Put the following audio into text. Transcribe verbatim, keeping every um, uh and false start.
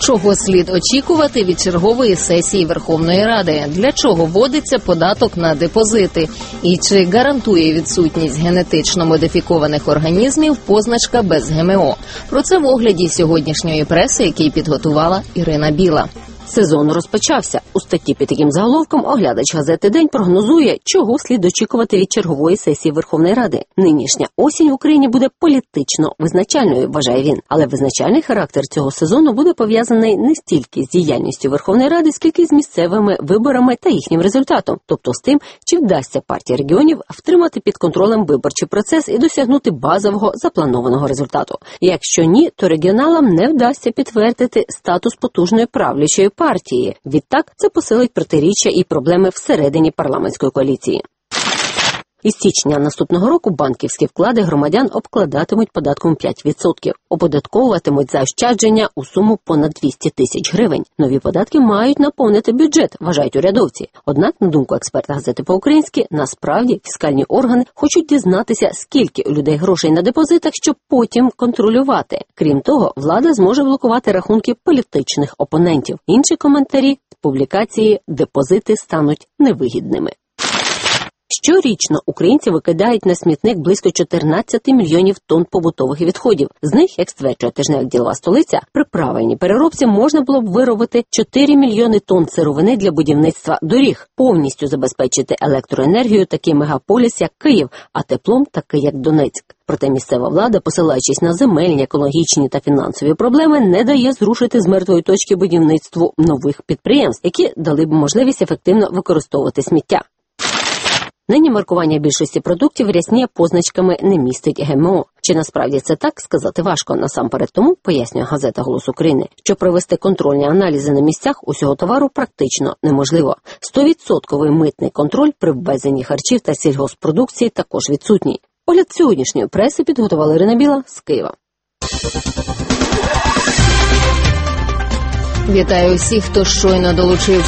Чого слід очікувати від чергової сесії Верховної Ради? Для чого вводиться податок на депозити? І чи гарантує відсутність генетично модифікованих організмів позначка без ГМО? Про це в огляді сьогоднішньої преси, який підготувала Ірина Біла. Сезон розпочався. У статті під таким заголовком оглядач газети «День» прогнозує, чого слід очікувати від чергової сесії Верховної Ради. Нинішня осінь в Україні буде політично визначальною, вважає він. Але визначальний характер цього сезону буде пов'язаний не стільки з діяльністю Верховної Ради, скільки з місцевими виборами та їхнім результатом. Тобто з тим, чи вдасться партії регіонів втримати під контролем виборчий процес і досягнути базового запланованого результату. Якщо ні, то регіоналам не вдасться підтвердити статус потужної правлячої партії. Відтак, це посилить протиріччя і проблеми всередині парламентської коаліції. Із січня наступного року банківські вклади громадян обкладатимуть податком п'ять відсотків. Оподатковуватимуть заощадження у суму понад двісті тисяч гривень. Нові податки мають наповнити бюджет, вважають урядовці. Однак, на думку експерта газети «По-українськи», насправді фіскальні органи хочуть дізнатися, скільки у людей грошей на депозитах, щоб потім контролювати. Крім того, влада зможе блокувати рахунки політичних опонентів. Інші коментарі – публікації «Депозити стануть невигідними». Щорічно українці викидають на смітник близько чотирнадцять мільйонів тонн побутових відходів. З них, як стверджує тижневик «Ділова столиця», при правильній переробці можна було б виробити чотири мільйони тонн сировини для будівництва доріг, повністю забезпечити електроенергію такий мегаполіс, як Київ, а теплом такий, як Донецьк. Проте місцева влада, посилаючись на земельні, екологічні та фінансові проблеми, не дає зрушити з мертвої точки будівництву нових підприємств, які дали б можливість ефективно використовувати сміття. Нині маркування більшості продуктів рясніє позначками «не містить ГМО». Чи насправді це так, сказати важко. Насамперед тому, пояснює газета «Голос України», що провести контрольні аналізи на місцях усього товару практично неможливо. Стовідсотковий митний контроль при ввезенні харчів та сільгоспродукції також відсутній. Огляд сьогоднішньої преси підготувала Ірина Біла з Києва. Вітаю всіх, хто щойно долучився.